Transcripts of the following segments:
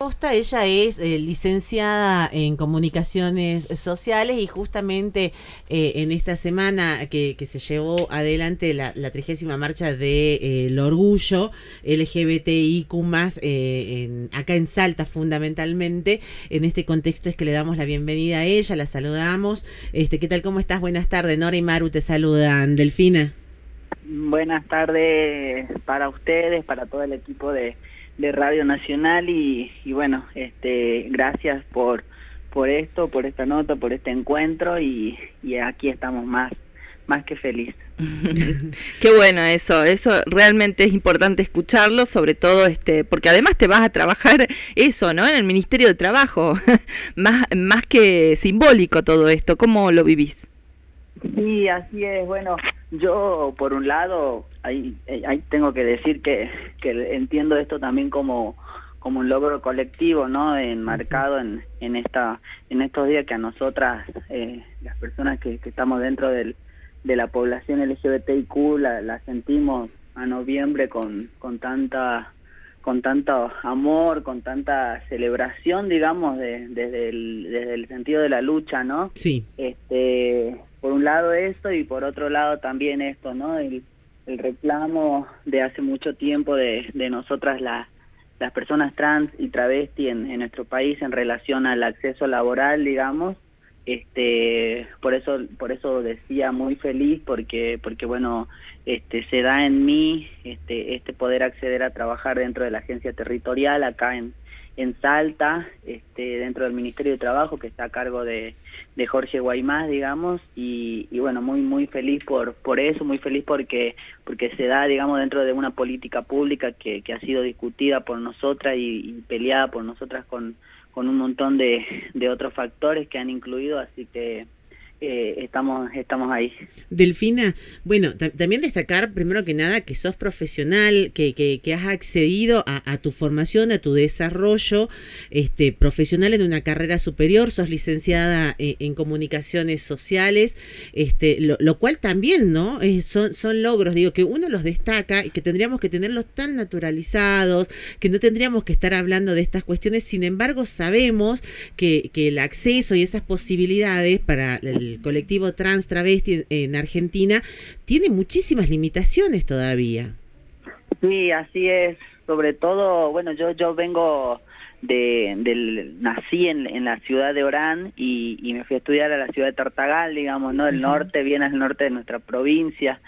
Acosta. Ella es licenciada en Comunicaciones Sociales y justamente en esta semana que se llevó adelante la 30ª marcha del orgullo LGBTIQ+, acá en Salta fundamentalmente, en este contexto es que le damos la bienvenida a ella, la saludamos. ¿Qué tal? ¿Cómo estás? Buenas tardes. Nora y Maru te saludan. Delfina. Buenas tardes para ustedes, para todo el equipo de Radio Nacional y bueno, gracias por esto, por esta nota, por este encuentro y aquí estamos más que felices. Qué bueno eso realmente es importante escucharlo, sobre todo porque además te vas a trabajar eso, ¿no? En el Ministerio de Trabajo, más que simbólico todo esto. ¿Cómo lo vivís? Sí, así es. Bueno, yo por un lado ahí tengo que decir que entiendo esto también como un logro colectivo, ¿no? Enmarcado en estos días que a nosotras, las personas que estamos dentro de la población LGBTIQ la sentimos a noviembre con tanto amor, con tanta celebración, digamos, desde el sentido de la lucha, ¿no? Sí. Por un lado esto y por otro lado también esto, ¿no? El reclamo de hace mucho tiempo de nosotras las personas trans y travesti en nuestro país en relación al acceso laboral, digamos. Por eso decía muy feliz porque bueno, se da en mí este poder acceder a trabajar dentro de la agencia territorial acá en Salta, dentro del Ministerio de Trabajo, que está a cargo de Jorge Guaymás, digamos, y bueno, muy feliz por eso, muy feliz porque se da, digamos, dentro de una política pública que ha sido discutida por nosotras y peleada por nosotras con un montón de otros factores que han incluido, así que estamos ahí. Delfina, bueno, también destacar primero que nada que sos profesional, que has accedido a tu formación, a tu desarrollo profesional en una carrera superior, sos licenciada en Comunicaciones Sociales, lo cual también, ¿no? Son logros, digo, que uno los destaca y que tendríamos que tenerlos tan naturalizados, que no tendríamos que estar hablando de estas cuestiones. Sin embargo, sabemos que el acceso y esas posibilidades para el colectivo trans travesti en Argentina tiene muchísimas limitaciones todavía. Sí, así es. Sobre todo, bueno, yo vengo nací en la ciudad de Orán y me fui a estudiar a la ciudad de Tartagal, digamos, ¿no? El norte, bien al norte de nuestra provincia.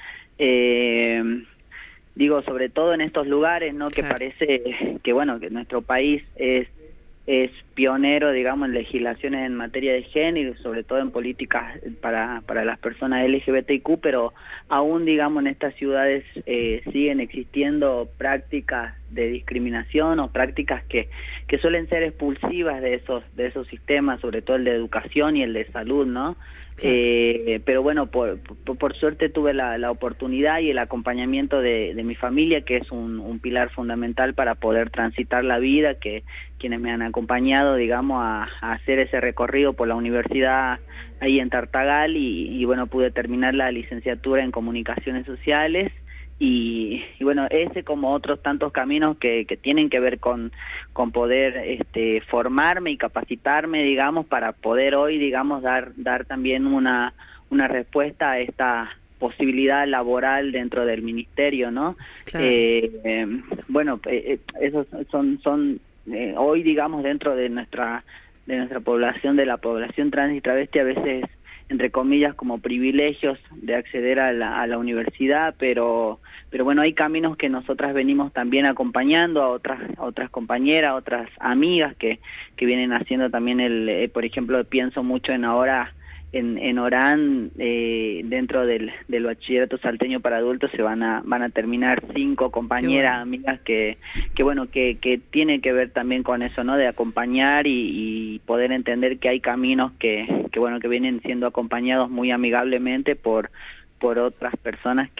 Digo, sobre todo en estos lugares, ¿no? Que parece que, bueno, que nuestro país es pionero, digamos, en legislaciones en materia de género, sobre todo en políticas para las personas LGBTIQ, pero aún, digamos, en estas ciudades siguen existiendo prácticas de discriminación o prácticas que suelen ser expulsivas de esos sistemas, sobre todo el de educación y el de salud, ¿no? Pero bueno, por suerte tuve la oportunidad y el acompañamiento de mi familia, que es un pilar fundamental para poder transitar la vida, que quienes me han acompañado, digamos, a hacer ese recorrido por la universidad ahí en Tartagal y bueno, pude terminar la licenciatura en Comunicaciones Sociales y bueno, ese como otros tantos caminos que tienen que ver con poder formarme y capacitarme, digamos, para poder hoy, digamos, dar también una respuesta a esta posibilidad laboral dentro del ministerio, ¿no? Claro. Bueno, esos son hoy, digamos, dentro de nuestra población, de la población trans y travesti, a veces, entre comillas, como privilegios de acceder a la universidad, pero bueno, hay caminos que nosotras venimos también acompañando a otras compañeras, a otras amigas que vienen haciendo también por ejemplo, pienso mucho en ahora en Orán, dentro del bachillerato salteño para adultos se van a terminar 5 compañeras, amigas que tiene que ver también con eso, ¿no? De acompañar y poder entender que hay caminos que vienen siendo acompañados muy amigablemente por otras personas que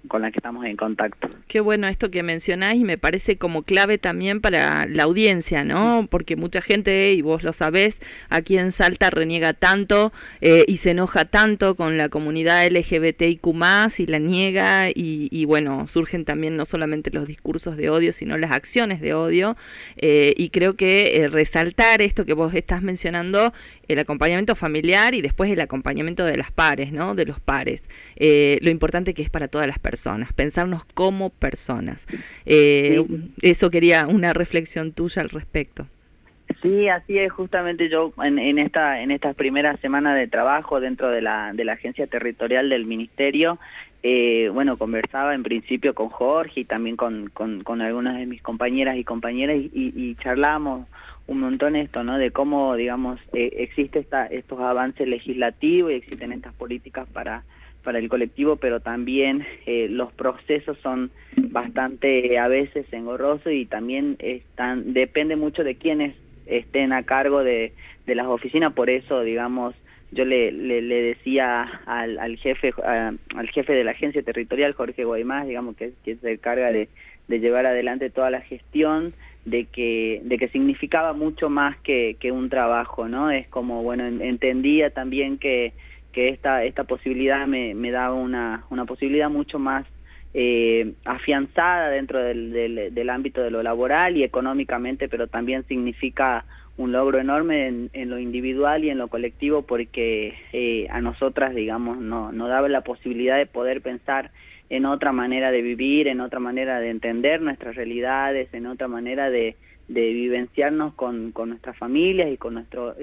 que estamos en contacto. Qué bueno esto que mencionás, y me parece como clave también para la audiencia, ¿no? Porque mucha gente, y vos lo sabés, aquí en Salta reniega tanto y se enoja tanto con la comunidad LGBTIQ+, y la niega, y bueno, surgen también no solamente los discursos de odio, sino las acciones de odio, y creo que resaltar esto que vos estás mencionando, el acompañamiento familiar y después el acompañamiento de las pares, ¿no? De los pares. Lo importante que es para todas las personas, pensarnos como personas. Eso quería una reflexión tuya al respecto. Sí, así es. Justamente yo en estas primeras semanas de trabajo dentro de la agencia territorial del ministerio, bueno, conversaba en principio con Jorge y también con algunas de mis compañeras y compañeras y charlamos un montón esto, ¿no? De cómo, digamos, existe estos avances legislativos y existen estas políticas para el colectivo, pero también los procesos son bastante a veces engorrosos y también depende mucho de quiénes estén a cargo de las oficinas. Por eso, digamos, yo le decía al jefe de la agencia territorial, Jorge Guaymás, digamos, que se encarga de llevar adelante toda la gestión, de que significaba mucho más que un trabajo, ¿no? Es como, bueno, entendía también que esta posibilidad me daba una posibilidad mucho más afianzada dentro del ámbito de lo laboral y económicamente, pero también significa un logro enorme en lo individual y en lo colectivo, porque a nosotras, digamos, nos daba la posibilidad de poder pensar en otra manera de vivir, en otra manera de entender nuestras realidades, en otra manera de vivenciarnos con nuestras familias y con nuestro,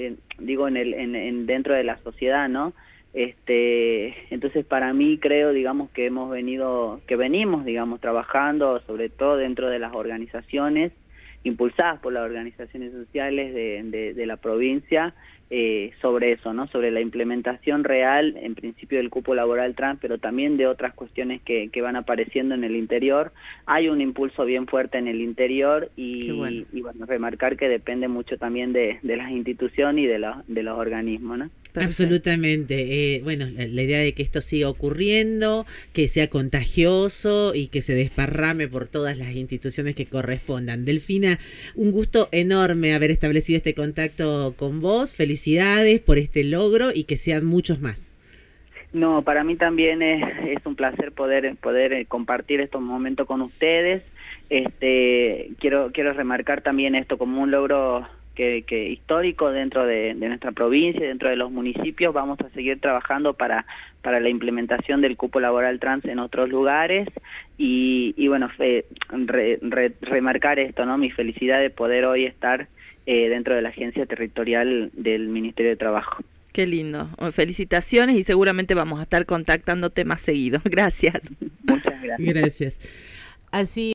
dentro de la sociedad, ¿no? Entonces para mí creo, digamos, que venimos, digamos, trabajando sobre todo dentro de las organizaciones impulsadas por las organizaciones sociales de la provincia, sobre eso, ¿no? Sobre la implementación real, en principio, del cupo laboral trans, pero también de otras cuestiones que van apareciendo en el interior. Hay un impulso bien fuerte en el interior y bueno, remarcar que depende mucho también de las instituciones y de los organismos, ¿no? Perfecto. Absolutamente. Bueno, la idea de que esto siga ocurriendo, que sea contagioso y que se desparrame por todas las instituciones que correspondan. Delfina, un gusto enorme haber establecido este contacto con vos. Felicidades por este logro y que sean muchos más. No, para mí también es un placer poder compartir estos momentos con ustedes. Quiero remarcar también esto como un logro que histórico dentro de nuestra provincia, dentro de los municipios. Vamos a seguir trabajando para la implementación del cupo laboral trans en otros lugares y bueno, remarcar esto, ¿no? Mi felicidad de poder hoy estar dentro de la agencia territorial del Ministerio de Trabajo. Qué lindo. Felicitaciones y seguramente vamos a estar contactándote más seguido. Gracias. Muchas gracias. Gracias. Así